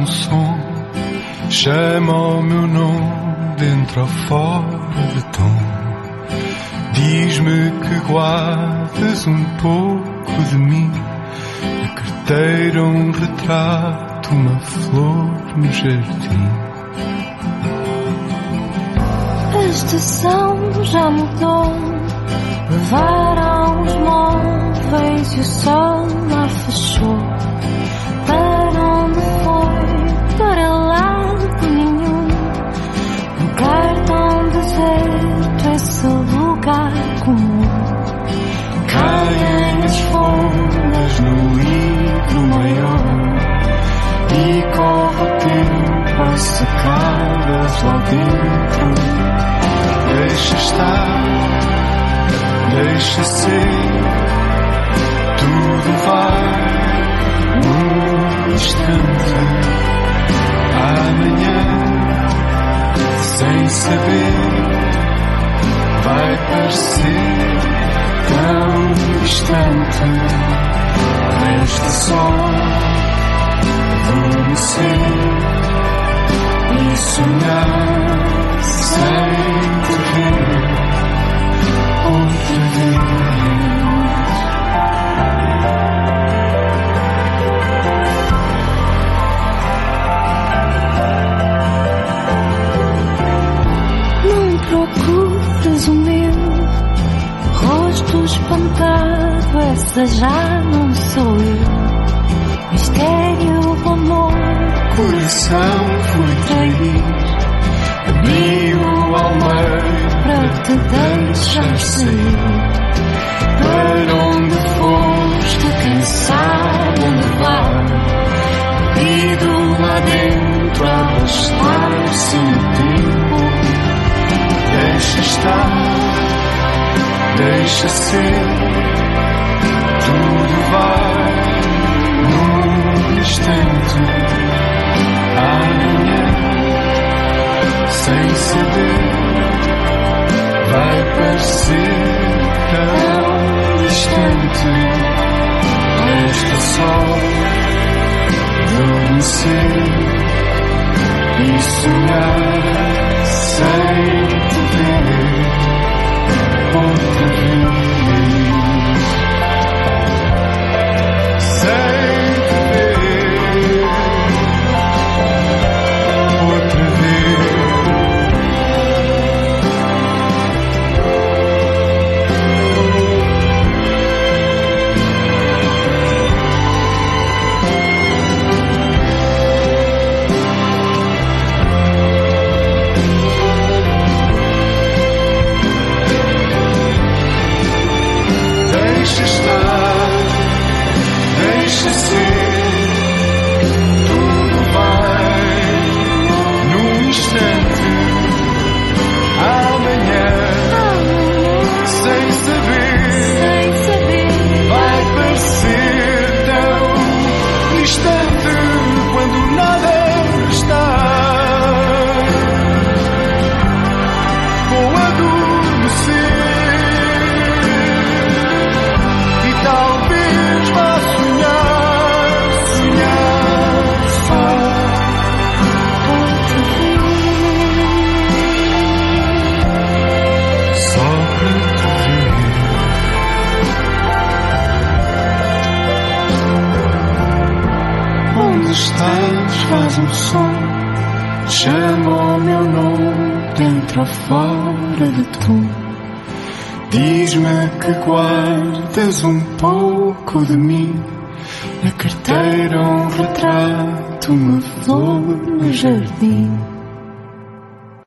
som, chama o meu nome dentro ou fora de tom. Diz-me que guardas um pouco de mim, na carteira um retrato, uma flor no jardim. A estação já mudou, levaram os móveis e o sol lá fechou. Para onde foi? Para lado nenhum. Lugar tão deserto, esse lugar comum. Caem as folhas no livro maior e corre o tempo a secá-las lá dentro. Deixa estar, deixa ser, tudo vai num instante. Amanhã, sem saber, vai parecer tão distante. Resta só adormecer e sonhar sem te ver outra vez. Não procuras o meu rosto espantado, essa já não sou eu. Mistério do amor, Coração foi trair, abri-o ao meio para te deixar sair. Para onde foste, quem sabe onde vai, perdido lá dentro a arrastar-se no tempo. Deixa estar, deixa ser, tudo vai num instante. Amanhã, sem saber, vai parecer tão distante. Resta só adormecer e sonhar sem te ver outra vez. Sem te ver outra vez. Deixa estar, deixa ser, tudo vai num instante. Amanhã, sem saber, vai parecer tão distante quando nada está. Vou adormecer. Talvez vá sonhar só outra vez. Só para te ver. Onde estás? Faz um som, chama o meu nome dentro ou fora de tu. Diz-me que guardas um pouco de mim, na carteira um retrato, uma flor no jardim.